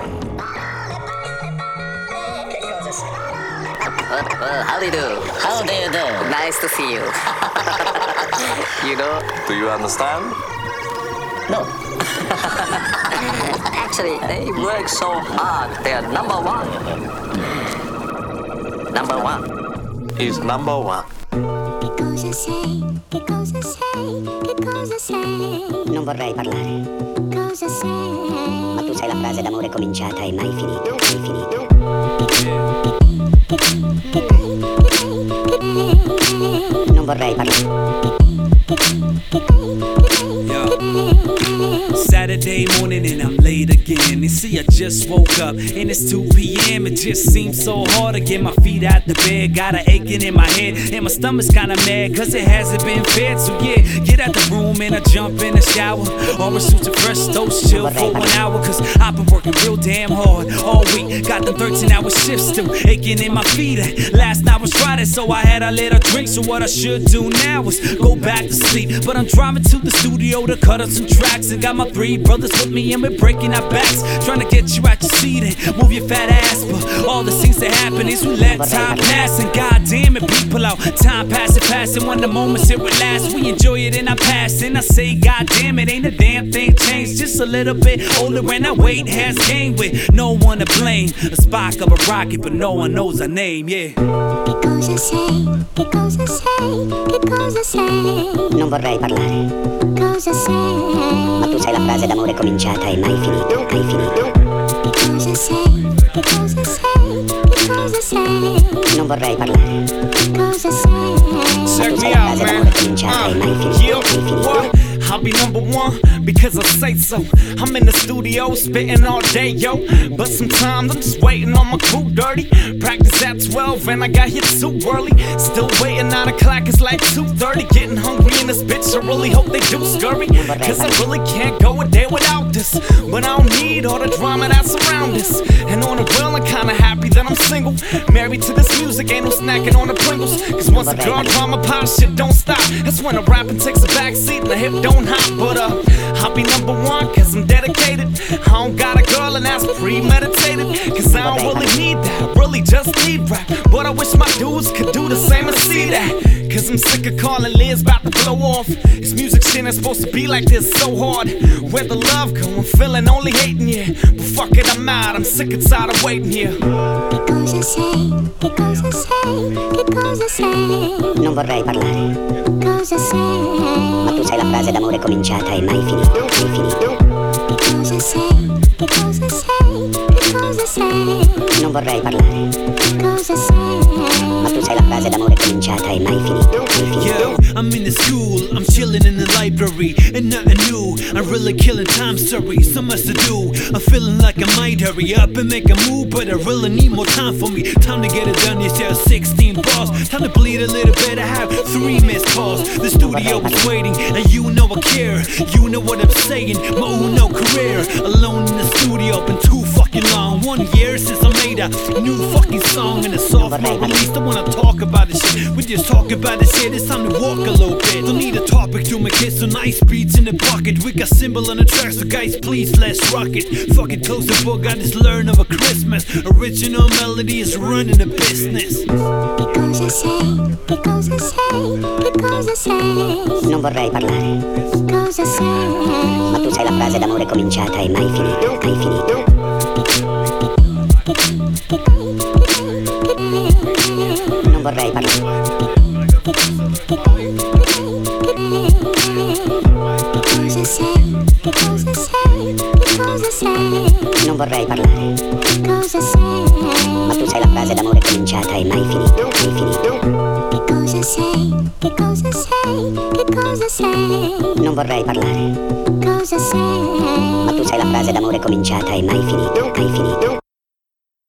How do you do? How do you do? Nice to see you. You know? Do you understand? No. Actually, they work so hard. They are number one. Number one. He's number one. Non vorrei parlare. Ma tu sai la frase d'amore cominciata e mai finita, mai finita. Non vorrei parlare. Saturday morning and I'm late again. You see, I just woke up and it's 2 p.m. It just seems so hard to get my feet out the bed. Got an aching in my head and my stomach's kinda mad cause it hasn't been fed. So yeah, get out the room and I jump in the shower. Or shoot a fresh toast, chill for 1 hour. Cause I've been working real damn hard all week. Got them 13-hour shifts still aching in my feet. Last night was Friday, so I had a little drink. So what I should do now is go back to sleep. But I'm driving to the studio to cut up some tracks. And got my 3 brothers with me and we're breaking our backs. Trying to get you out your seat and move your fat ass. But all the things that happen is we let time pass. And goddamn it, people out. Time passing when the moments it would last. We enjoy it and I pass. And I say goddamn it, ain't a damn thing changed. Just a little bit older and our weight has gained with no one to blame. A spark of a rocket but no one knows our name, yeah. Non vorrei parlare. Ma tu sai la frase d'amore cominciata e mai finita, mai finita. Non vorrei parlare. Check me out, man. I'll be number one because I say so. I'm in the studio spitting all day, yo. But sometimes I'm just waiting on my crew dirty. Practice at 12 and I got here too early. Still waiting 9 o'clock, it's like 2:30. Getting hungry in this bitch, I really hope they do scurry. Cause I really can't go a day without this. But I don't need all the drama that surround this. And on the real, I'm kinda happy that I'm single. Married to this music, ain't no snacking on the Pringles. Cause once the girl drama pop, shit don't stop. That's when the rapping takes a backseat and the hip don't hop. But I'll be number one cause I'm dedicated. I don't got a girl and that's premeditated. Cause I don't really need that, I really just need rap. But I wish my dudes could do the same and see that. Cause I'm sick of calling Liz about to blow off. This music shit ain't supposed to be like this so hard. Where the love go, I'm feeling only hating, yeah. But fuck it, I'm out, I'm sick and tired of waiting here. Non vorrei parlare. Ma tu sai la frase d'amore cominciata e mai finita, mai finita. Non vorrei parlare. Ma tu sai la frase d'amore cominciata e mai finita, mai finita. Yo, I'm in the school, I'm chilling in the library, and nothing new. I'm really killing time, sorry, so much to do. I'm feeling like I might hurry up and make a move, but I really need more time for me. Time to get it done, it's just 16 bars. Time to bleed a little bit, I have 3 missed calls. The studio is waiting, and you know I care. You know what I'm saying, my uno career. Alone in the studio, been too fucking long. 1 year since I made a new fucking song, and a sophomore release. Don't wanna talk about this shit, we just talk about this shit. It's time to walk a little bit. Don't need a topic to make it, so nice beats in the pocket. We got symbol on the track, so guys, please let's rock it. Fucking close the book, I just learned over Christmas. Original melody is running the business. Non vorrei parlare. Ma tu sai la frase d'amore cominciata e mai finita, mai finita. Non vorrei parlare. Non vorrei parlare. Ma tu sai la frase d'amore cominciata e mai finita, mai finita. Non vorrei parlare. Ma tu sai la frase d'amore cominciata e mai finita, mai finita.